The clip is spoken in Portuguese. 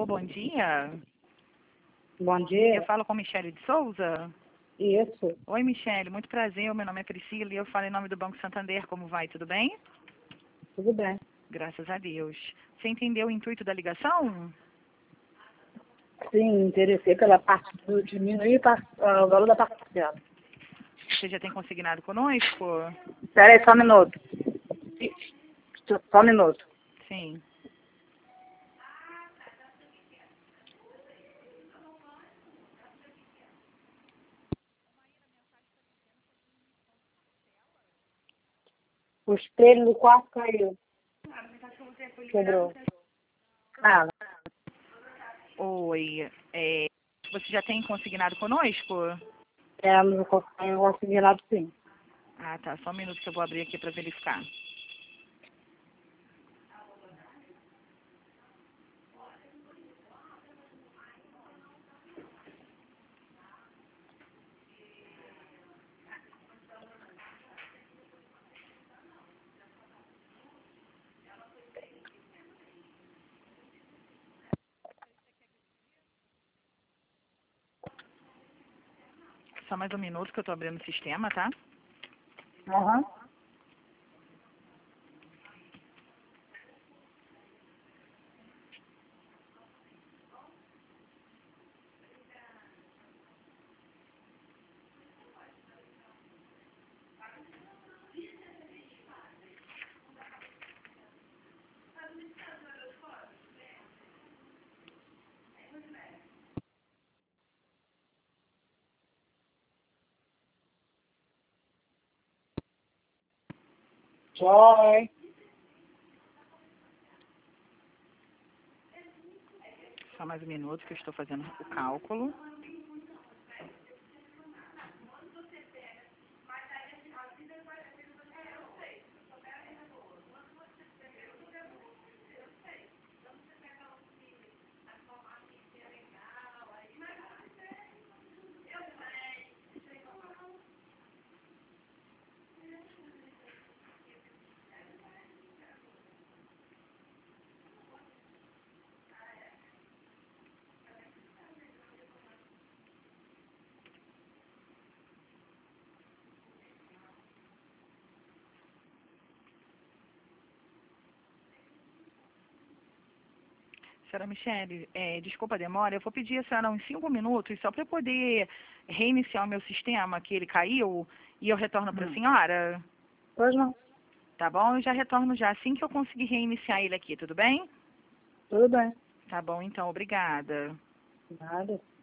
bom dia. Bom dia. Eu falo com Michele de Souza. Isso. Oi, Michele, muito prazer. Meu nome é Priscila e eu falo em nome do Banco Santander. Como vai? Tudo bem? Tudo bem. Graças a Deus. Você entendeu o intuito da ligação? Sim, interessei pela parte do diminuir o valor da parcela. Você já tem consignado conosco? Espera aí, só um minuto. Só um minuto. Sim. O espelho do quarto caiu. Quebrou. Nada. Oi. Você já tem consignado conosco? Temos o consignado sim. Ah, tá. Só um minuto que eu vou abrir aqui para verificar. Só mais um minuto que eu estou abrindo o sistema, tá? Aham. Joy. Só mais um minuto que eu estou fazendo o cálculo. Senhora Michele, desculpa a demora, eu vou pedir a senhora uns 5 minutos só para eu poder reiniciar o meu sistema, que ele caiu, e eu retorno para a senhora. Pois não. Tá bom? Eu já retorno já assim que eu conseguir reiniciar ele aqui, tudo bem? Tudo bem. Tá bom, então, obrigada. Nada.